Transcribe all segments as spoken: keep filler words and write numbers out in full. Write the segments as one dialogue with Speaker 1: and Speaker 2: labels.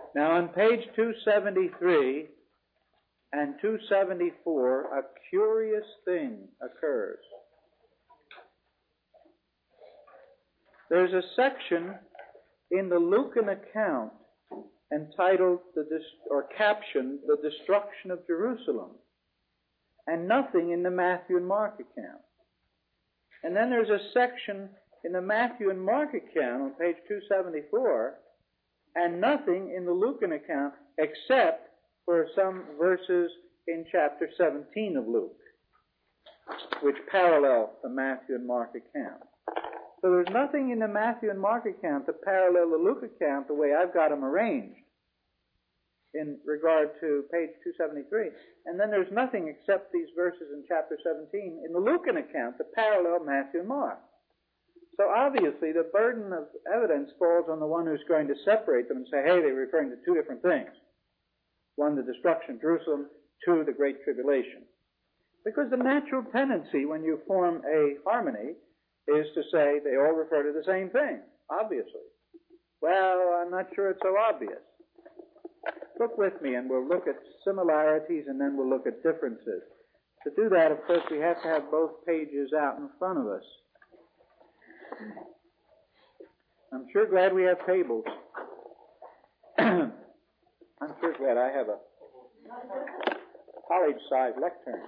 Speaker 1: Now on page two seventy-three and two seventy-four, a curious thing occurs. There's a section in the Lucan account entitled, the or captioned, The Destruction of Jerusalem, and nothing in the Matthew and Mark account. And then there's a section in the Matthew and Mark account on page two seventy-four, and nothing in the Lucan account except for some verses in chapter seventeen of Luke, which parallel the Matthew and Mark account. So there's nothing in the Matthew and Mark account to parallel the Luke account the way I've got them arranged in regard to page two seventy-three. And then there's nothing except these verses in chapter seventeen in the Lucan account to parallel Matthew and Mark. So obviously the burden of evidence falls on the one who's going to separate them and say, hey, they're referring to two different things. One, the destruction of Jerusalem. Two, the Great Tribulation. Because the natural tendency when you form a harmony is to say they all refer to the same thing, obviously. Well, I'm not sure it's so obvious. Look with me and we'll look at similarities and then we'll look at differences. To do that, of course, we have to have both pages out in front of us. I'm sure glad we have tables. I'm sure glad I have a college-sized lectern.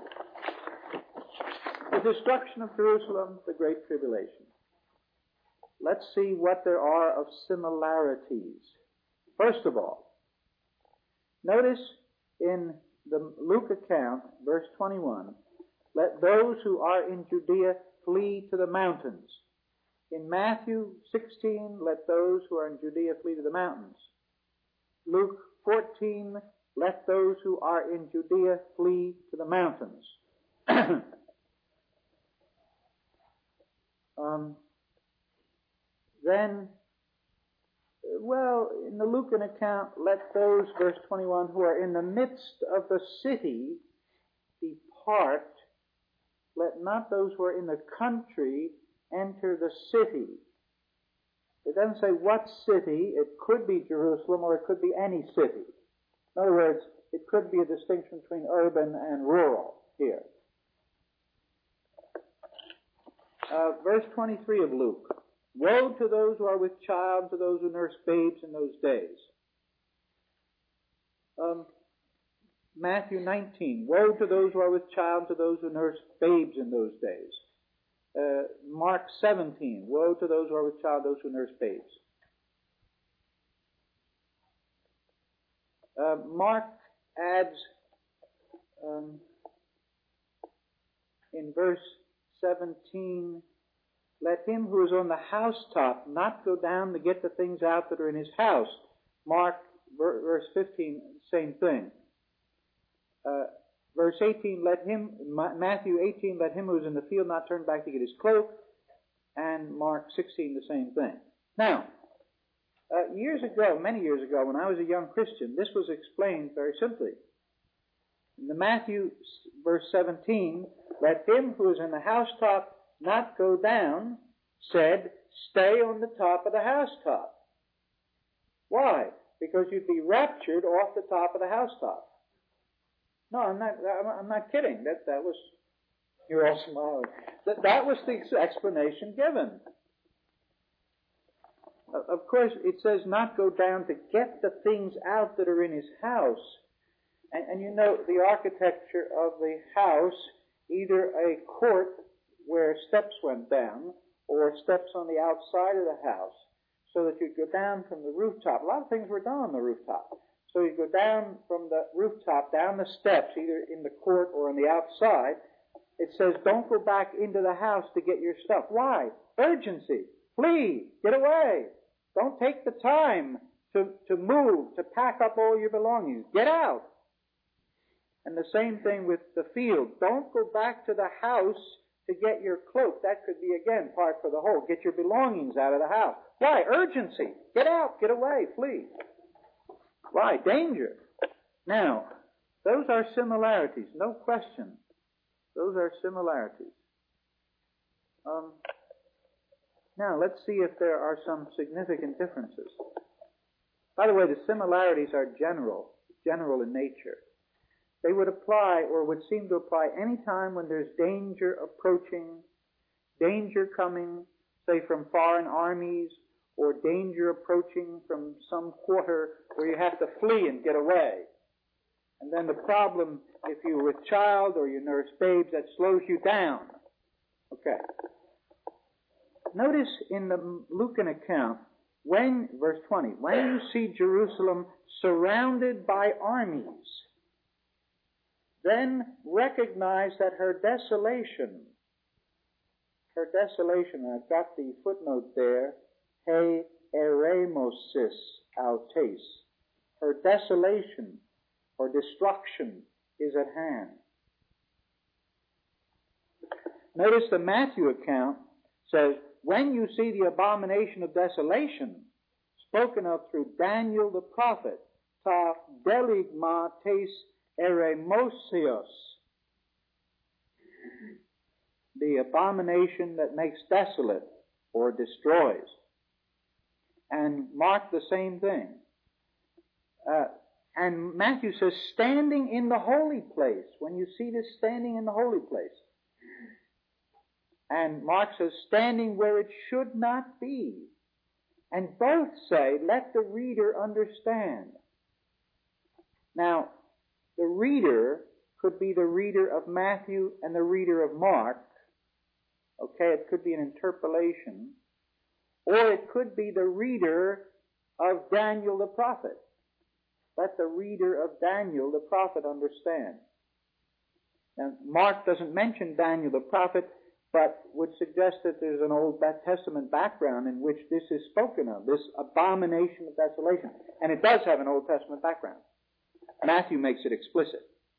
Speaker 1: The destruction of Jerusalem, the Great Tribulation. Let's see what there are of similarities. First of all, notice in the Luke account, verse twenty-one, let those who are in Judea flee to the mountains. In Matthew sixteen, let those who are in Judea flee to the mountains. Luke fourteen, let those who are in Judea flee to the mountains. um, then, well, in the Lucan account, let those, verse twenty-one, who are in the midst of the city depart. Let not those who are in the country enter the city. It doesn't say what city. It could be Jerusalem or it could be any city. In other words, it could be a distinction between urban and rural here. Uh, verse twenty-three of Luke. Woe to those who are with child, to those who nurse babes in those days. Um, Matthew nineteen. Woe to those who are with child, to those who nurse babes in those days. Uh, Mark seventeen. Woe to those who are with child, those who nurse babes. Uh, Mark adds um, in verse seventeen, let him who is on the housetop not go down to get the things out that are in his house. Mark, verse fifteen, same thing. Uh, verse eighteen, let him, Matthew eighteen, let him who is in the field not turn back to get his cloak. And Mark sixteen, the same thing. Now, uh, years ago, many years ago, when I was a young Christian, this was explained very simply. In the Matthew, verse seventeen, let him who is in the housetop not go down, said, stay on the top of the housetop. Why? Because you'd be raptured off the top of the housetop. No, I'm not, I'm not kidding. That, that was, you're all smiling. That, that was the explanation given. Of course, it says not go down to get the things out that are in his house. And, and you know, the architecture of the house, either a court where steps went down, or steps on the outside of the house, so that you'd go down from the rooftop. A lot of things were done on the rooftop. So you go down from the rooftop, down the steps, either in the court or on the outside. It says, don't go back into the house to get your stuff. Why? Urgency. Flee. Get away. Don't take the time to, to move, to pack up all your belongings. Get out. And the same thing with the field. Don't go back to the house to get your cloak. That could be, again, part for the whole. Get your belongings out of the house. Why? Urgency. Get out. Get away. Flee. Why? Danger. Now, those are similarities. No question. Those are similarities. Um, now, let's see if there are some significant differences. By the way, the similarities are general, general in nature. They would apply, or would seem to apply, any time when there's danger approaching, danger coming, say, from foreign armies, or danger approaching from some quarter where you have to flee and get away. And then the problem, if you're with child or you nurse babes, that slows you down. Okay. Notice in the Lucan account, when, verse twenty, when you see Jerusalem surrounded by armies, then recognize that her desolation, her desolation, I've got the footnote there, he eremosis autes, her desolation or destruction is at hand. Notice the Matthew account says, when you see the abomination of desolation spoken of through Daniel the prophet, ta deligma tes eremosios, the abomination that makes desolate or destroys. And Mark the same thing. Uh, and Matthew says, standing in the holy place. When you see this, standing in the holy place. And Mark says, standing where it should not be. And both say, let the reader understand. Now, the reader could be the reader of Matthew and the reader of Mark. Okay, it could be an interpolation. Or it could be the reader of Daniel the prophet. Let the reader of Daniel the prophet understand. Now, Mark doesn't mention Daniel the prophet, but would suggest that there's an Old Testament background in which this is spoken of, this abomination of desolation. And it does have an Old Testament background. Matthew makes it explicit.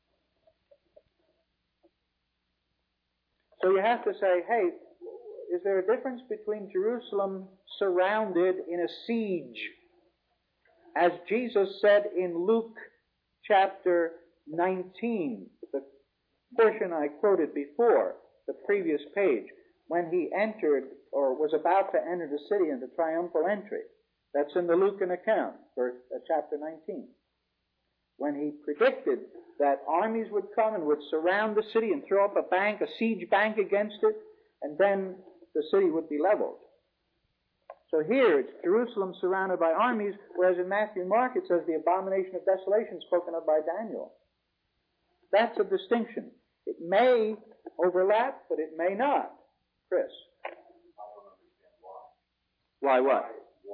Speaker 1: So you have to say, hey, is there a difference between Jerusalem surrounded in a siege, as Jesus said in Luke chapter nineteen, the portion I quoted before, the previous page, when he entered or was about to enter the city in the triumphal entry. That's in the Lucan account, verse, uh, chapter nineteen. When he predicted that armies would come and would surround the city and throw up a bank, a siege bank against it, and then the city would be leveled. So here it's Jerusalem surrounded by armies, whereas in Matthew and Mark it says the abomination of desolation spoken of by Daniel. That's a distinction. It may overlap, but it may not. Chris?
Speaker 2: I don't understand why.
Speaker 1: Why what?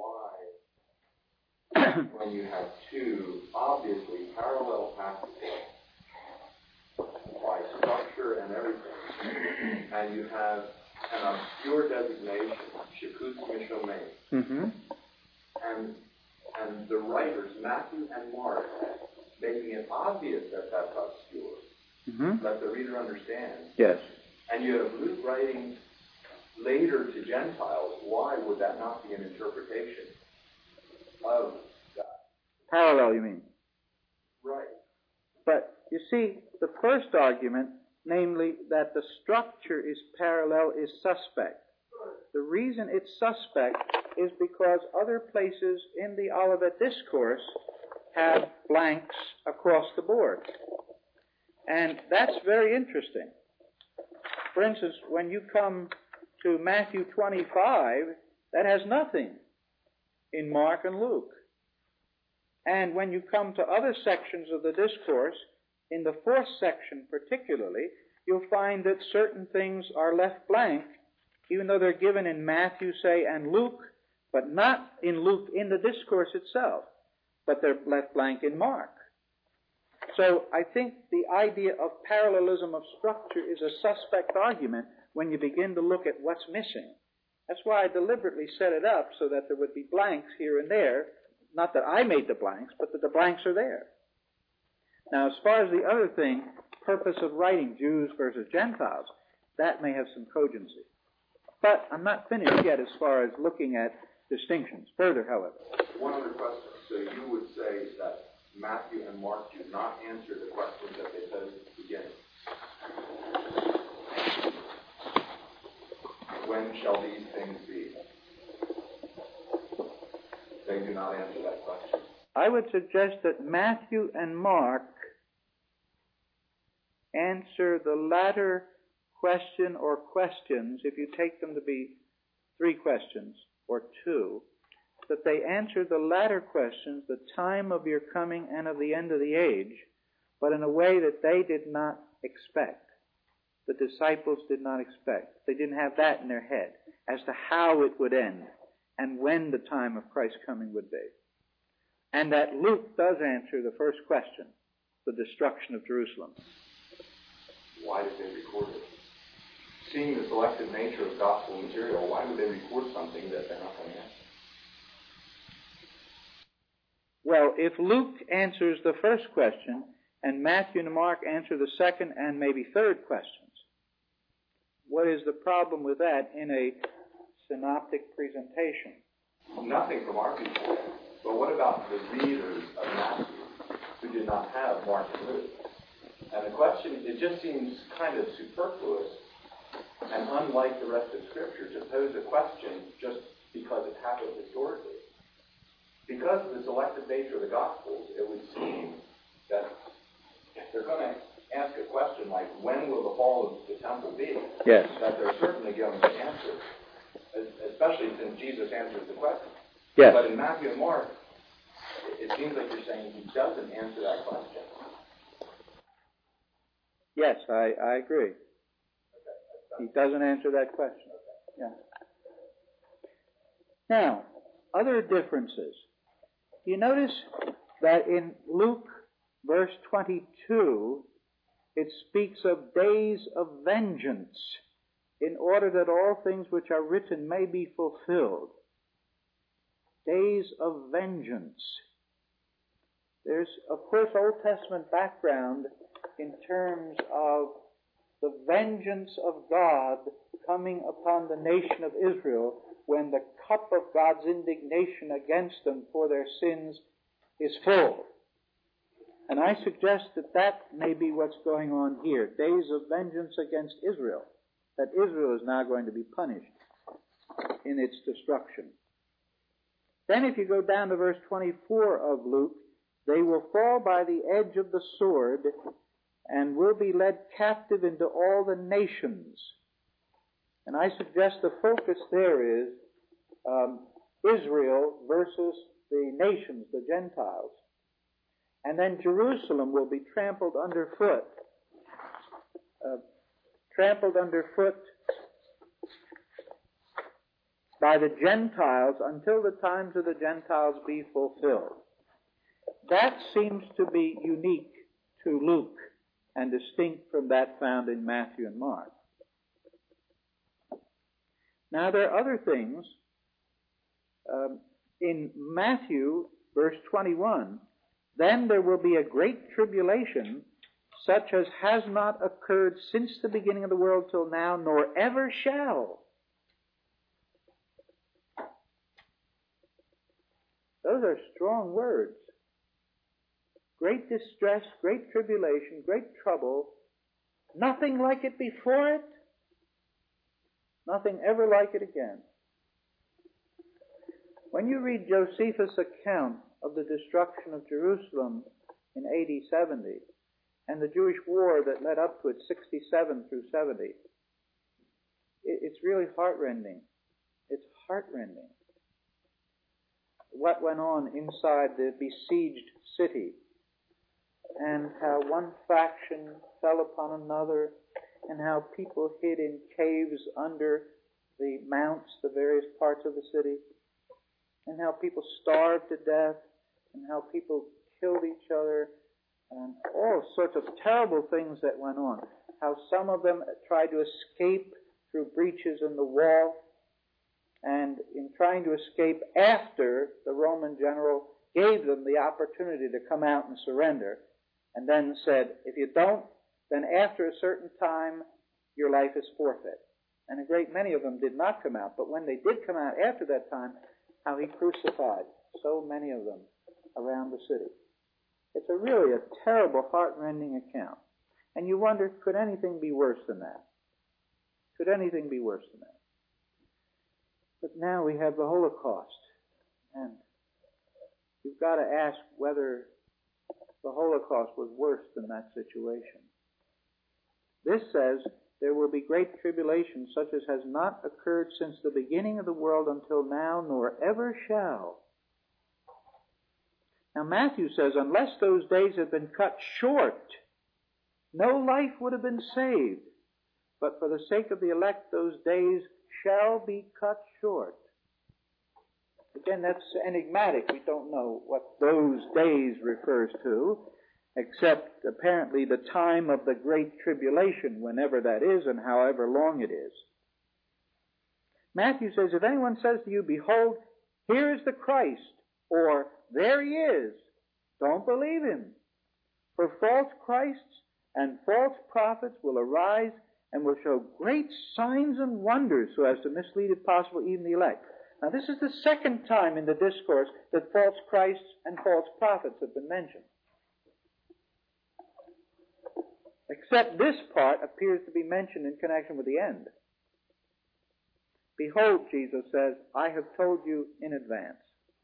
Speaker 2: Why, when you have two obviously parallel passages by structure and everything, and you have an obscure designation, Shekutz Mishomei,
Speaker 1: mm-hmm.
Speaker 2: and and the writers, Matthew and Mark, making it obvious that that's obscure.
Speaker 1: Mm-hmm.
Speaker 2: Let the reader understand.
Speaker 1: Yes.
Speaker 2: And you have Luke writing later to Gentiles. Why would that not be an interpretation of that?
Speaker 1: Parallel, you mean?
Speaker 2: Right.
Speaker 1: But you see, the first argument, namely that the structure is parallel, is suspect. The reason it's suspect is because other places in the Olivet Discourse have blanks across the board. And that's very interesting. For instance, when you come to Matthew twenty-five, that has nothing in Mark and Luke. And when you come to other sections of the discourse, in the fourth section particularly, you'll find that certain things are left blank, even though they're given in Matthew, say, and Luke, but not in Luke in the discourse itself, but they're left blank in Mark. So I think the idea of parallelism of structure is a suspect argument when you begin to look at what's missing. That's why I deliberately set it up so that there would be blanks here and there. Not that I made the blanks, but that the blanks are there. Now, as far as the other thing, purpose of writing, Jews versus Gentiles, that may have some cogency. But I'm not finished yet as far as looking at distinctions. Further, however.
Speaker 2: One other question. So you would say that Matthew and Mark do not answer the questions that they said at the beginning. When shall these things be? They do not answer that question.
Speaker 1: I would suggest that Matthew and Mark answer the latter question or questions, if you take them to be three questions or two, that they answer the latter questions, the time of your coming and of the end of the age, but in a way that they did not expect. The disciples did not expect. They didn't have that in their head as to how it would end and when the time of Christ's coming would be. And that Luke does answer the first question, the destruction of Jerusalem.
Speaker 2: Why did they record it? Seeing the selective nature of gospel material, why would they record something that they're not going to answer?
Speaker 1: Well, if Luke answers the first question, and Matthew and Mark answer the second and maybe third questions, what is the problem with that in a synoptic presentation?
Speaker 2: Nothing from our people. But what about the readers of Matthew who did not have Mark and Luke? And the question, it just seems kind of superfluous and unlike the rest of Scripture to pose a question just because it happened historically. Because of the selective nature of the Gospels, it would seem that if they're going to ask a question like, when will the fall of the temple be?
Speaker 1: Yes.
Speaker 2: That they're certainly going to answer, especially since Jesus answers the question.
Speaker 1: Yes.
Speaker 2: But in Matthew and Mark, it seems like you're saying he doesn't answer that question.
Speaker 1: Yes, I, I agree. He doesn't answer that question. Yeah. Now, other differences. You notice that in Luke verse twenty-two, it speaks of days of vengeance, in order that all things which are written may be fulfilled. Days of vengeance. There's, of course, Old Testament background in terms of the vengeance of God coming upon the nation of Israel when the cup of God's indignation against them for their sins is full. And I suggest that that may be what's going on here. Days of vengeance against Israel. That Israel is now going to be punished in its destruction. Then if you go down to verse twenty-four of Luke, they will fall by the edge of the sword and will be led captive into all the nations. And I suggest the focus there is um, Israel versus the nations, the Gentiles. And then Jerusalem will be trampled underfoot. Uh, trampled underfoot by the Gentiles until the times of the Gentiles be fulfilled. That seems to be unique to Luke and distinct from that found in Matthew and Mark. Now there are other things. Um, in Matthew, verse twenty-one, then there will be a great tribulation, such as has not occurred since the beginning of the world till now, nor ever shall. Those are strong words. Great distress, great tribulation, great trouble. Nothing like it before it. Nothing ever like it again. When you read Josephus' account of the destruction of Jerusalem in A D seventy, and the Jewish war that led up to it, sixty-seven through seventy, it's really heartrending. It's heartrending. What went on inside the besieged city, and how one faction fell upon another, and how people hid in caves under the mounts, the various parts of the city, and how people starved to death, and how people killed each other, and all sorts of terrible things that went on. How some of them tried to escape through breaches in the wall, and in trying to escape after the Roman general gave them the opportunity to come out and surrender, and then said, if you don't, then after a certain time, your life is forfeit. And a great many of them did not come out, but when they did come out after that time, how he crucified so many of them around the city. It's a really a terrible, heart-rending account. And you wonder, could anything be worse than that? Could anything be worse than that? But now we have the Holocaust. And you've got to ask whether the Holocaust was worse than that situation. This says there will be great tribulation such as has not occurred since the beginning of the world until now, nor ever shall. Now Matthew says, unless those days had been cut short, no life would have been saved. But for the sake of the elect, those days shall be cut short. Again, that's enigmatic. We don't know what those days refers to, except apparently the time of the Great Tribulation, whenever that is and however long it is. Matthew says, if anyone says to you, behold, here is the Christ, or there he is, don't believe him. For false Christs and false prophets will arise and will show great signs and wonders so as to mislead, if possible, even the elect. Now, this is the second time in the discourse that false Christs and false prophets have been mentioned. Except this part appears to be mentioned in connection with the end. Behold, Jesus says, I have told you in advance.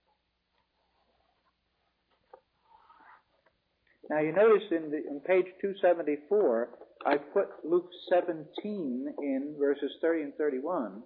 Speaker 1: Now, you notice in, the, in page two seventy-four, I put Luke seventeen in verses thirty and thirty-one.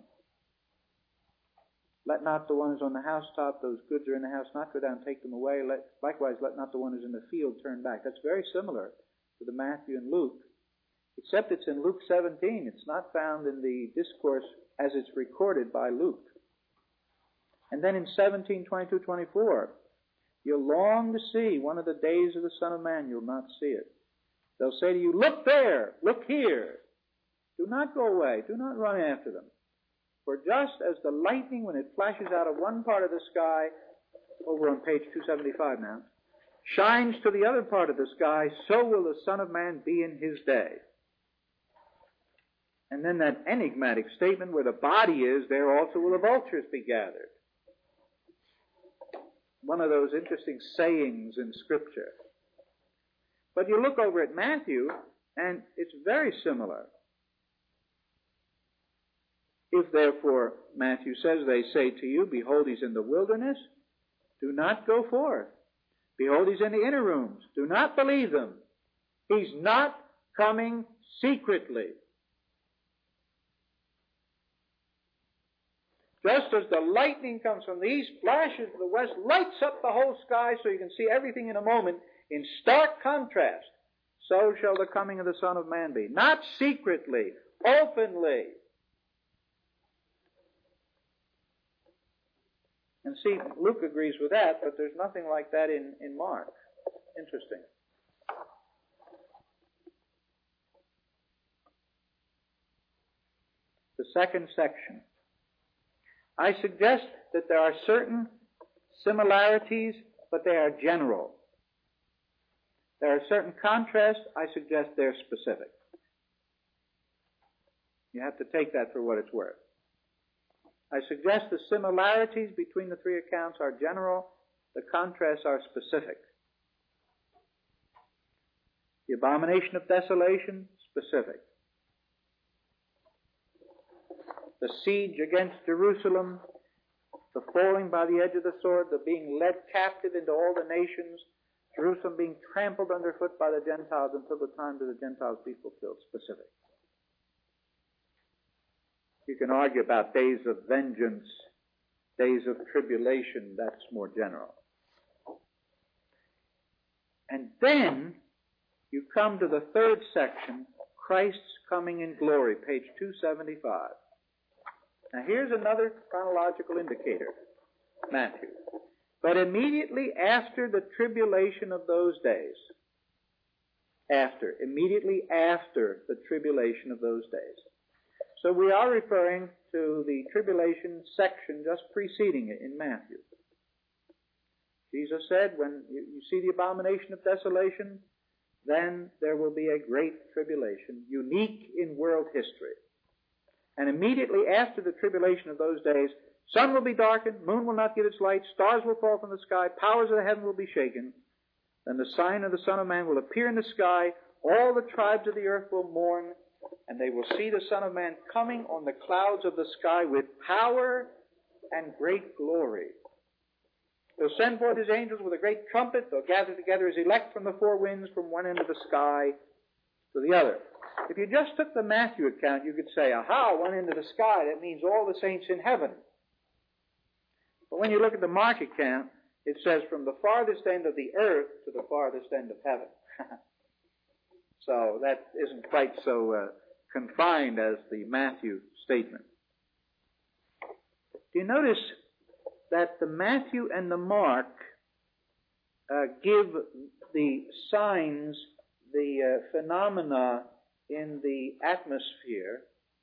Speaker 1: Let not the one who's on the housetop, those goods are in the house, not go down, take them away. Let, likewise, let not the one who's in the field turn back. That's very similar to the Matthew and Luke, except it's in Luke seventeen. It's not found in the discourse as it's recorded by Luke. And then in seventeen, twenty-two, twenty-four, you'll long to see one of the days of the Son of Man. You'll not see it. They'll say to you, look there, look here. Do not go away. Do not run after them. For just as the lightning, when it flashes out of one part of the sky, over on page two seventy-five now, shines to the other part of the sky, so will the Son of Man be in his day. And then that enigmatic statement, where the body is, there also will the vultures be gathered. One of those interesting sayings in Scripture. But you look over at Matthew, and it's very similar. If therefore, Matthew says, they say to you, behold, he's in the wilderness, do not go forth. Behold, he's in the inner rooms, do not believe them. He's not coming secretly. Just as the lightning comes from the east, flashes to the west, lights up the whole sky so you can see everything in a moment, in stark contrast, so shall the coming of the Son of Man be. Not secretly, openly. And see, Luke agrees with that, but there's nothing like that in, in Mark. Interesting. The second section. I suggest that there are certain similarities, but they are general. There are certain contrasts. I suggest they're specific. You have to take that for what it's worth. I suggest the similarities between the three accounts are general. The contrasts are specific. The abomination of desolation, specific. The siege against Jerusalem, the falling by the edge of the sword, the being led captive into all the nations, Jerusalem being trampled underfoot by the Gentiles until the time of the Gentiles be fulfilled, specific. You can argue about days of vengeance, days of tribulation, that's more general. And then you come to the third section, Christ's coming in glory, page two seventy-five. Now here's another chronological indicator, Matthew. But immediately after the tribulation of those days, after, immediately after the tribulation of those days. So we are referring to the tribulation section just preceding it in Matthew. Jesus said, when you see the abomination of desolation, then there will be a great tribulation, unique in world history. And immediately after the tribulation of those days, sun will be darkened, moon will not give its light, stars will fall from the sky, powers of the heaven will be shaken. Then the sign of the Son of Man will appear in the sky, all the tribes of the earth will mourn, and they will see the Son of Man coming on the clouds of the sky with power and great glory. He'll send forth his angels with a great trumpet. They'll gather together his elect from the four winds, from one end of the sky to the other. If you just took the Matthew account, you could say, aha, one end of the sky, that means all the saints in heaven. But when you look at the Mark account, it says from the farthest end of the earth to the farthest end of heaven. So that isn't quite so uh, confined as the Matthew statement. Do you notice that the Matthew and the Mark uh, give the signs, the uh, phenomena in the atmosphere,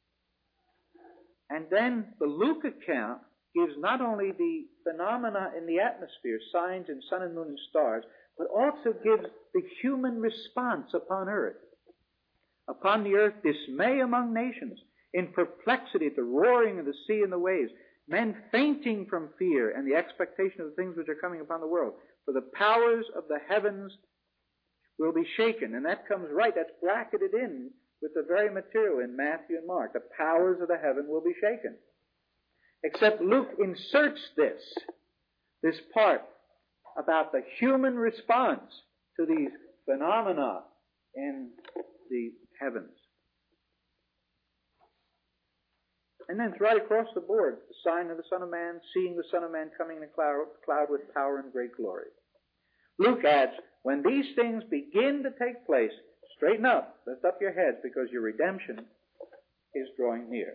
Speaker 1: and then the Luke account gives not only the phenomena in the atmosphere, signs in sun and moon and stars, but also gives the human response upon earth. Upon the earth, dismay among nations, in perplexity at the roaring of the sea and the waves, men fainting from fear and the expectation of the things which are coming upon the world. For the powers of the heavens will be shaken. And that comes right, that's bracketed in with the very material in Matthew and Mark. The powers of the heaven will be shaken. Except Luke inserts this, this part about the human response to these phenomena in the heavens. And then it's right across the board, the sign of the Son of Man, seeing the Son of Man coming in a cloud, cloud with power and great glory. Luke adds, when these things begin to take place, straighten up, lift up your heads, because your redemption is drawing near.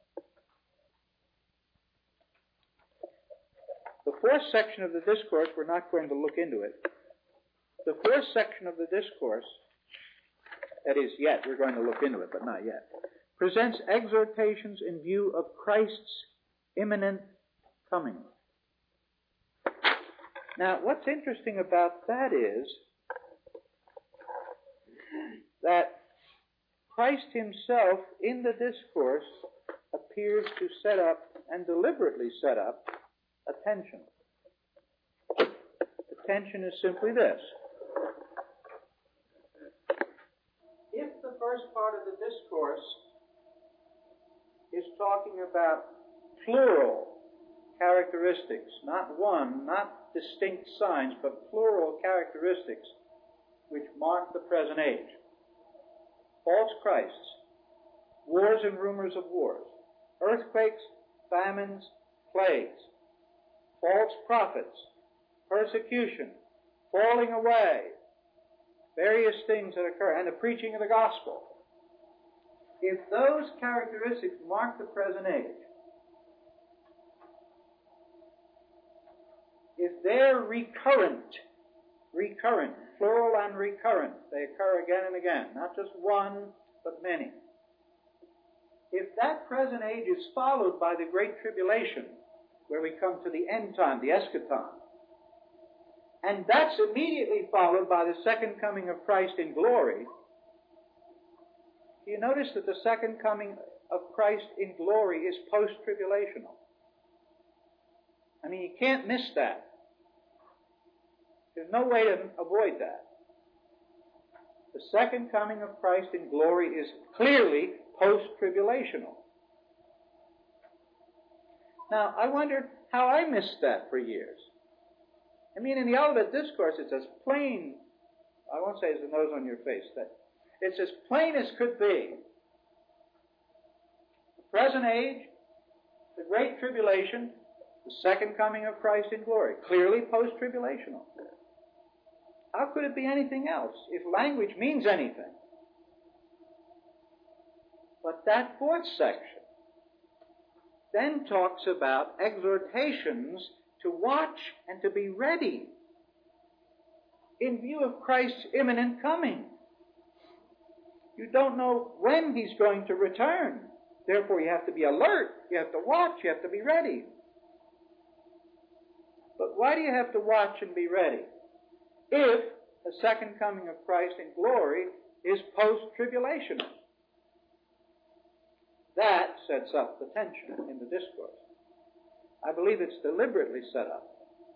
Speaker 1: The fourth section of the discourse, we're not going to look into it. The fourth section of the discourse, that is, yet, we're going to look into it, but not yet, presents exhortations in view of Christ's imminent coming. Now, what's interesting about that is that Christ himself, in the discourse, appears to set up, and deliberately set up, a tension. The tension is simply this. If the first part of the discourse is talking about plural characteristics, not one, not distinct signs, but plural characteristics which mark the present age. False Christs, wars and rumors of wars, earthquakes, famines, plagues, false prophets, persecution, falling away, various things that occur, and the preaching of the gospel. If those characteristics mark the present age, if they're recurrent, recurrent, plural and recurrent, they occur again and again, not just one, but many. If that present age is followed by the Great Tribulation, where we come to the end time, the eschaton, and that's immediately followed by the second coming of Christ in glory, you notice that the second coming of Christ in glory is post-tribulational. I mean, you can't miss that. There's no way to avoid that. The second coming of Christ in glory is clearly post-tribulational. Now, I wondered how I missed that for years. I mean, in the Olivet Discourse, it's as plain, I won't say as the nose on your face, that it's as plain as could be. The present age, the Great Tribulation, the second coming of Christ in glory, clearly post-tribulational. How could it be anything else if language means anything? But that fourth section then talks about exhortations to watch and to be ready in view of Christ's imminent coming. You don't know when he's going to return. Therefore, you have to be alert. You have to watch. You have to be ready. But why do you have to watch and be ready? If the second coming of Christ in glory is post-tribulational. That sets up the tension in the discourse. I believe it's deliberately set up.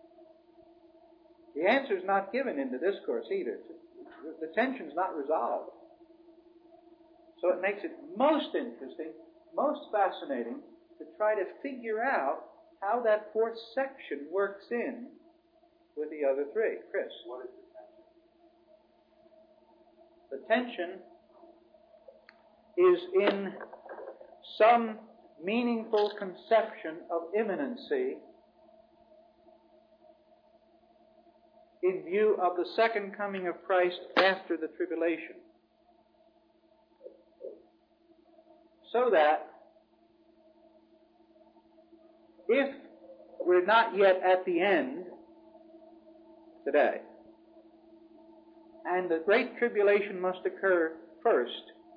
Speaker 1: The answer is not given in the discourse either. The tension's not resolved. So it makes it most interesting, most fascinating to try to figure out how that fourth section works in with the other three. Chris?
Speaker 2: What is the tension?
Speaker 1: The tension is in some meaningful conception of imminency in view of the second coming of Christ after the tribulation. So that if we're not yet at the end today, and the great tribulation must occur first,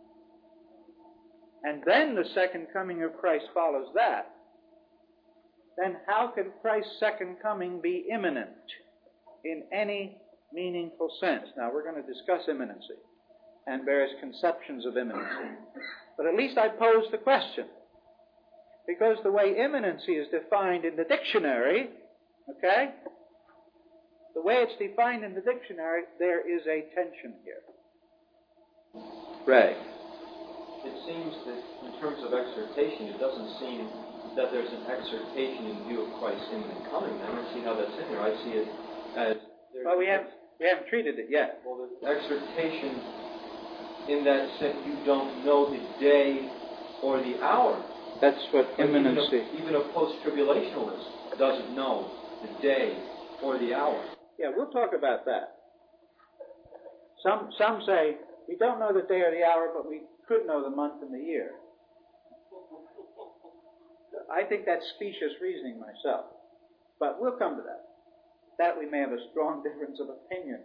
Speaker 1: and then the second coming of Christ follows that, then how can Christ's second coming be imminent in any meaningful sense? Now, we're going to discuss imminency and various conceptions of imminency. But at least I pose the question. Because the way imminency is defined in the dictionary, okay, the way it's defined in the dictionary, there is a tension here. Ray?
Speaker 3: It seems that in terms of exhortation, it doesn't seem that there's an exhortation in view of Christ's imminent coming. I don't see how that's in there. I see it as...
Speaker 1: Well, we haven't, we haven't treated it yet.
Speaker 3: Well, the exhortation in that sense, you don't know the day or the hour.
Speaker 1: That's what
Speaker 3: But
Speaker 1: imminency...
Speaker 3: Even a, even a post-tribulationalist doesn't know the day or the hour.
Speaker 1: Yeah, we'll talk about that. Some some say, we don't know the day or the hour, but we could know the month and the year. I think that's specious reasoning myself. But we'll come to that. That we may have a strong difference of opinion.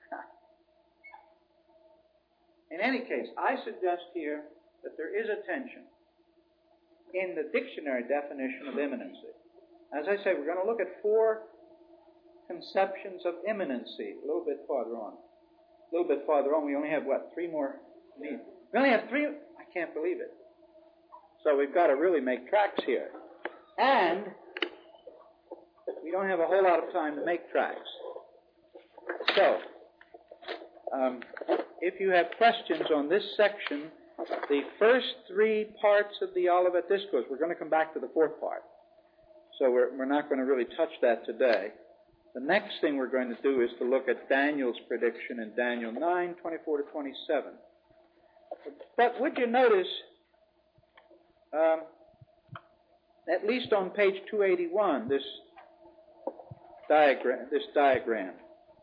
Speaker 1: In any case, I suggest here that there is a tension in the dictionary definition of imminency. As I say, we're going to look at four conceptions of imminency a little bit farther on. A little bit farther on, we only have, what, three more? We only have three? I can't believe it. So we've got to really make tracks here. And we don't have a whole lot of time to make tracks. So, um, if you have questions on this section, the first three parts of the Olivet Discourse, we're going to come back to the fourth part. So we're, we're not going to really touch that today. The next thing we're going to do is to look at Daniel's prediction in Daniel nine, twenty-four to twenty-seven. But would you notice, um, at least on page two eighty-one, this diagram, this diagram.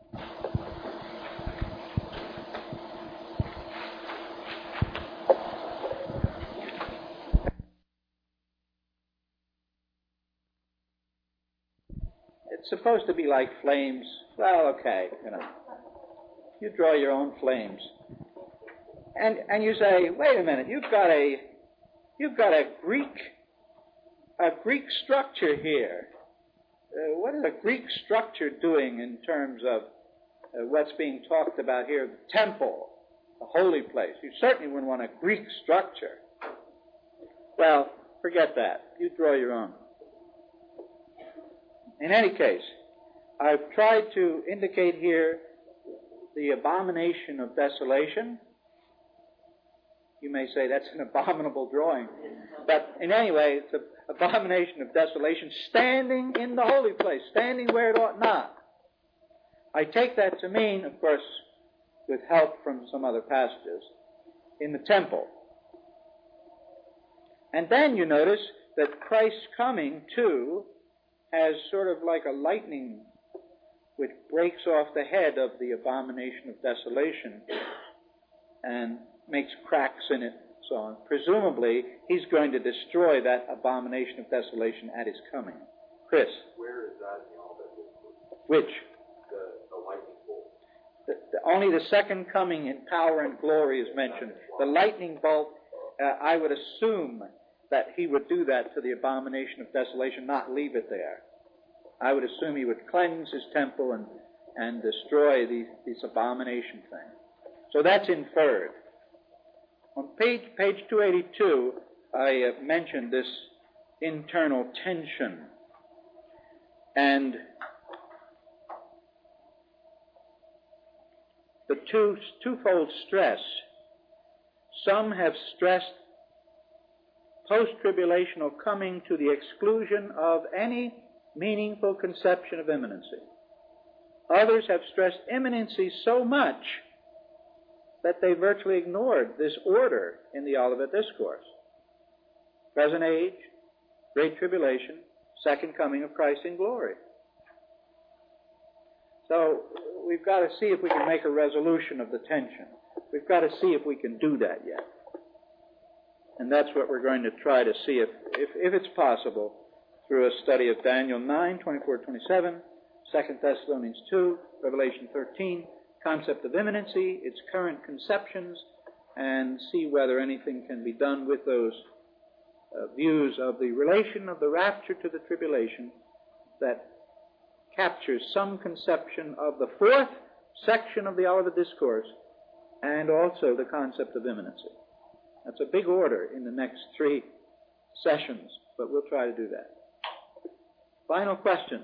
Speaker 1: It's supposed to be like flames. Well, okay, you know. You draw your own flames. And and you say, wait a minute, you've got a you've got a Greek a Greek structure here. Uh, what is a Greek structure doing in terms of uh, what's being talked about here? The temple, the holy place. You certainly wouldn't want a Greek structure. Well, forget that. You draw your own. In any case, I've tried to indicate here the abomination of desolation. You may say that's an abominable drawing. But in any way, it's an abomination of desolation standing in the holy place, standing where it ought not. I take that to mean, of course, with help from some other passages, in the temple. And then you notice that Christ's coming, too, has sort of like a lightning which breaks off the head of the abomination of desolation and makes cracks in it, so on. Presumably, he's going to destroy that abomination of desolation at his coming. Chris?
Speaker 2: Where is that in all that?
Speaker 1: Which?
Speaker 2: The, the lightning bolt.
Speaker 1: The, the, only the second coming in power and glory is mentioned. The lightning bolt, uh, I would assume that he would do that to the abomination of desolation, not leave it there. I would assume he would cleanse his temple and, and destroy these, this abomination thing. So that's inferred. On page, page two eighty-two, I uh, mentioned this internal tension. And the two, twofold stress. Some have stressed post-tribulational coming to the exclusion of any meaningful conception of imminency. Others have stressed imminency so much that they virtually ignored this order in the Olivet Discourse. Present age, great tribulation, second coming of Christ in glory. So we've got to see if we can make a resolution of the tension. We've got to see if we can do that yet. And that's what we're going to try to see if, if, if it's possible through a study of Daniel nine, twenty-four to twenty-seven, Second Thessalonians two, Revelation thirteen, concept of imminency, its current conceptions, and see whether anything can be done with those uh, views of the relation of the rapture to the tribulation that captures some conception of the fourth section of the Olivet Discourse and also the concept of imminency. That's a big order in the next three sessions, but we'll try to do that. Final question.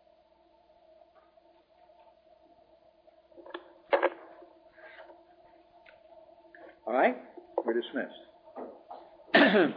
Speaker 1: All right, we're dismissed.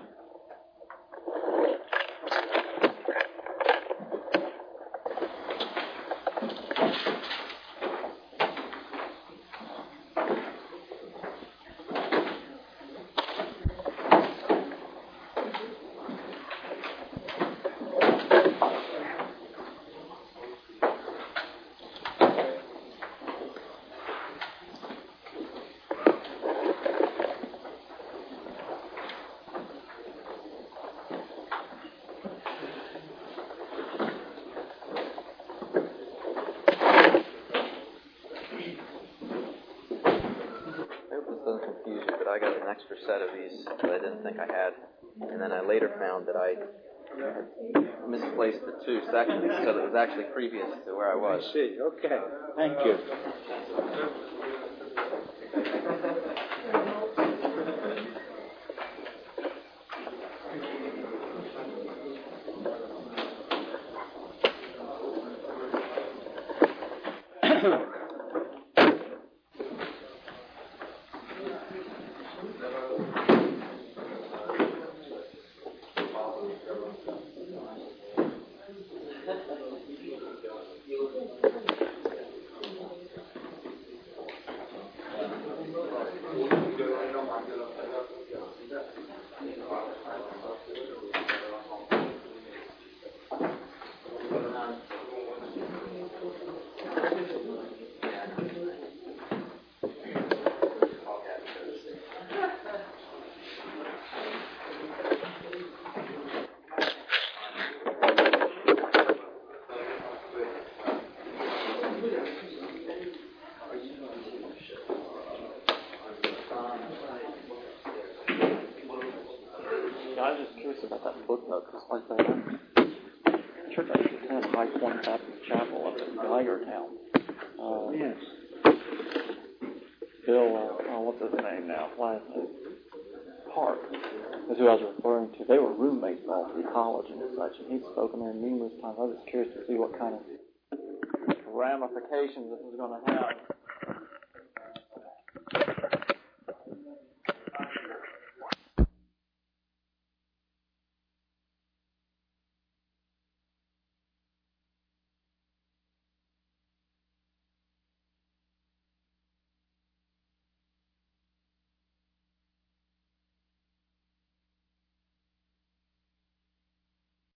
Speaker 4: Extra set of these that I didn't think I had, and then I later found that I misplaced the two sections, so that it was actually previous to where I was.
Speaker 1: I see. Okay. Thank you.
Speaker 5: I was just curious about that footnote, because like that church actually has High Point Baptist Chapel up in Geigertown. Uh,
Speaker 1: yes.
Speaker 5: Bill, uh, oh, what's his name now? Last name? Park is who I was referring to. They were roommates all through college and such, and he'd spoken there numerous times. I was just curious to see what kind of ramifications this was going to have.